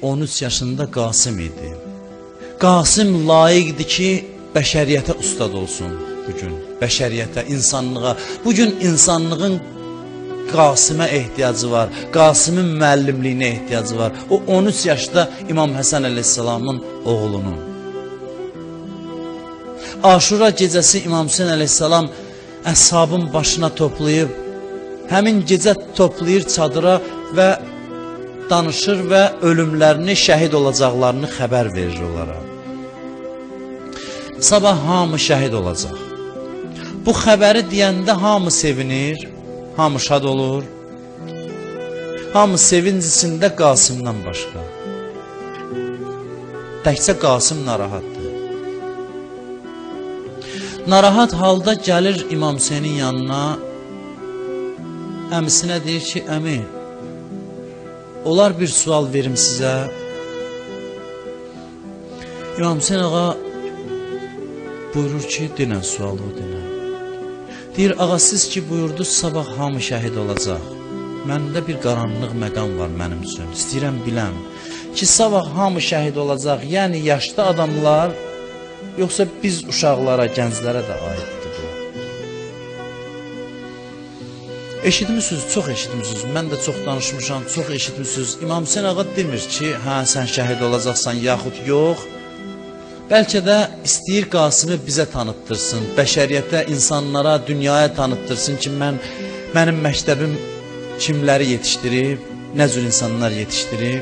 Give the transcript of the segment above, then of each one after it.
13 yaşında Qasım idi. Qasım layiqdir ki, bəşəriyyətə ustad olsun bugün. Bəşəriyyətə, insanlığa. Bugün insanlığın Qasımə ehtiyacı var. Qasımın müəllimliyinə ehtiyacı var. O 13 yaşda İmam Həsən əleyhissalamın oğlunun. Aşura gecəsi İmam Hüseyn əleyhissalam əshabın başına toplayıb, həmin gecə toplayır çadıra və danışır və ölümlərini, şəhid olacaqlarını xəbər verir onlara. Sabah hamı şəhid olacaq. Bu xəbəri deyəndə hamı sevinir, hamı şad olur. Hamı sevinc içində Qasımdan başqa. Təkcə Qasım narahatdır. Narahat halda gəlir İmam Hüseynin yanına, əmisinə deyir ki, əmi, olar bir sual verim sizə. İmam Hüseyin ağa buyurur ki, dinən sualı o dinən. Deyir, ağa siz ki buyurdunuz, sabah hamı şəhid olacaq. Məndə bir qaranlıq məqam var mənim üçün. İstəyirəm biləm ki, sabah hamı şəhid olacaq, yəni yaşlı adamlar, yoxsa biz uşaqlara, gənclərə də aiddir bu. Eşitmişsiniz, çox eşitmişsiniz. Mən də çox danışmışam, çox eşitmişsiniz. İmam Hüseyin ağa demir ki, hə sən şəhid olacaqsan, yaxud yox. Bəlkə də istəyir Qasımı bizə tanıttırsın, bəşəriyyətə, insanlara, dünyaya tanıttırsın ki, mənim məktəbim kimləri yetişdirib, nə cür insanlar yetişdirib.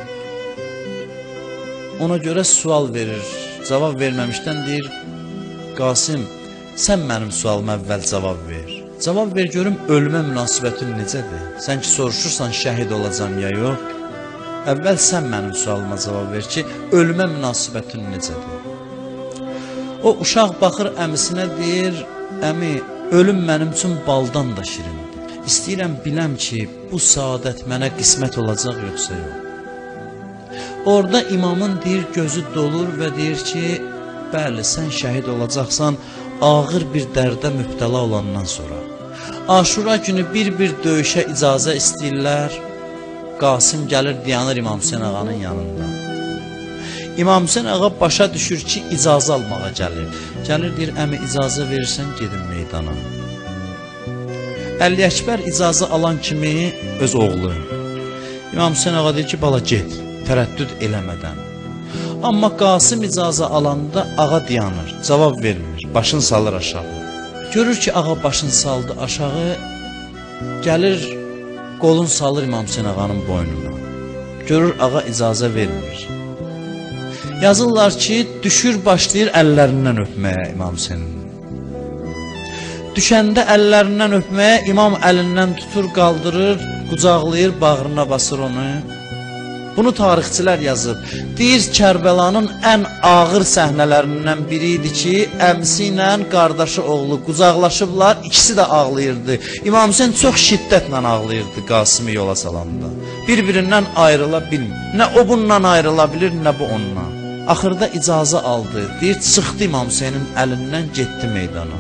Ona görə sual verir, cavab verməmişdən deyir, Qasım, sən mənim sualıma əvvəl cavab ver. Cavab ver görüm, ölümə münasibətin necədir? Sən ki soruşursan şəhid olacam ya yox, əvvəl sən mənim sualıma cavab ver ki, ölümə münasibətin necədir? O uşaq baxır əmisinə deyir, əmi, ölüm mənim üçün baldan da şirindir. İstəyirəm biləm ki, bu saadət mənə qismət olacaq yoxsa yox. Orada imamın deyir, gözü dolur və deyir ki, bəli, sən şəhid olacaqsan ağır bir dərdə mübtəla olandan sonra. Aşura günü bir-bir döyüşə icazə istəyirlər. Qasım gəlir, dayanır İmam Hüseyin ağanın yanında. İmam Hüseyin ağa başa düşür ki, icazə almağa gəlir. Gəlir, deyir, əmi icazə verirsən, gedin meydana. Əli Əkbər icazə alan kimi öz oğlu. İmam Hüseyin ağa deyir ki, bala get, tərəddüd eləmədən. Amma Qasım icazə alanda ağa dayanır, cavab vermir, başını salır aşağı. Görür ki, ağa başını saldı aşağı, gəlir, qolun salır İmam Hüseyin ağanın boynuna. Görür, ağa icazə vermir. Yazırlar ki, düşür, başlayır əllərindən öpməyə İmam Hüseynin. Düşəndə əllərindən öpməyə imam əlindən tutur, qaldırır, qucaqlayır, bağrına basır onu. Bunu tarixçilər yazıb. Deyir, Kərbəlanın ən ağır səhnələrindən biri idi ki, əmsi ilə qardaşı oğlu qucaqlaşıblar, ikisi də ağlayırdı. İmam Hüseyin çox şiddətlə ağlayırdı Qasımı yola salanda. Bir-birindən ayrıla bilmir. Nə o bundan ayrıla bilir, nə bu ondan. Axırda icazə aldı. Deyir, çıxdı İmam Hüseynin əlindən, getdi meydana.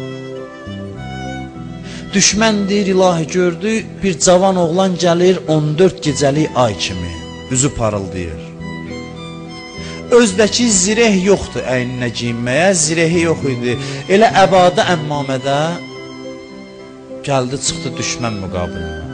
Düşmən deyir, ilahi gördü, bir cavan oğlan gəlir 14 gecəlik ay kimi. Üzü parıldayır. Özdəki zireh yoxdur əyninə giyinməyə, zirehi yox idi. Elə əbada əmmamədə gəldi, çıxdı düşmən müqabilində.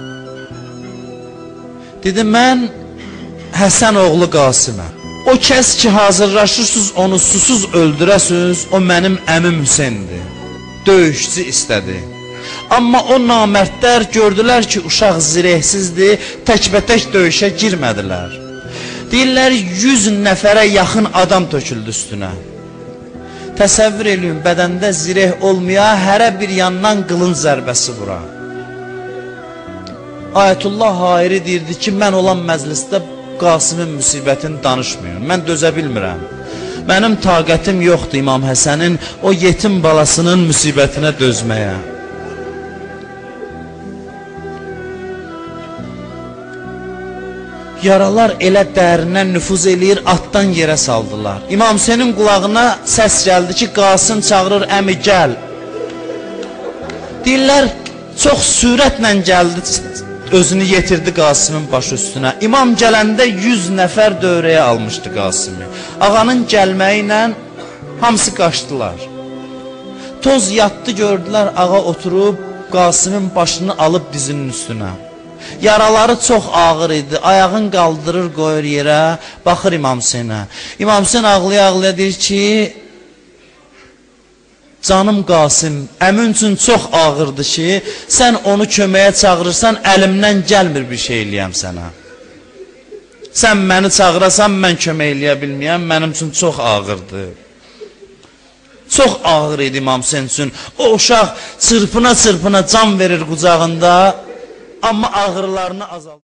Dedi, mən Həsən oğlu Qasıməm. O kəs ki hazırlaşırsınız, onu susuz öldürəsiniz, o mənim əmim Hüseyndir. Döyüşçü istədi. Amma o namərdlər gördülər ki, uşaq zirehsizdir, təkbətək döyüşə girmədilər. Deyirlər, 100 nəfərə yaxın adam töküldü üstünə. Təsəvvür eləyin, bədəndə zireh olmaya, hərə bir yandan qılın zərbəsi vura. Ayətullah Hayri deyirdi ki, mən olan məclisdə Qasımın müsibətini danışmıyorum, mən dözə bilmirəm. Mənim taqətim yoxdur İmam Həsənin o yetim balasının müsibətinə dözməyə. Yaralar elə dərindən nüfuz eləyir, atdan yerə saldılar. İmam Hüseynin qulağına səs gəldi ki, Qasım çağırır, əmi gəl. Deyirlər, çox sürətlə gəldi, özünü yetirdi Qasimin başı üstünə. İmam gələndə 100 nəfər dövrəyə almışdı Qasimi. Ağanın gəlməyi ilə hamısı qaçdılar. Toz yatdı, gördülər, ağa oturub Qasimin başını alıb dizinin üstünə. Yaraları çox ağır idi, ayağın qaldırır, qoyur yerə, baxır İmam Hüseynə. İmam Hüseyn ağlaya-ağlaya deyir ki, canım Qasim, əmin üçün çox ağırdır ki, sən onu köməyə çağırırsan, əlimdən gəlmir bir şey eləyəm sənə. Sən məni çağırasan, mən kömək eləyə bilməyəm, mənim üçün çox ağırdır. Çox ağır idi İmam Hüseyn üçün. O uşaq çırpına-çırpına can verir qucağında, amma ağrılarını azaldır.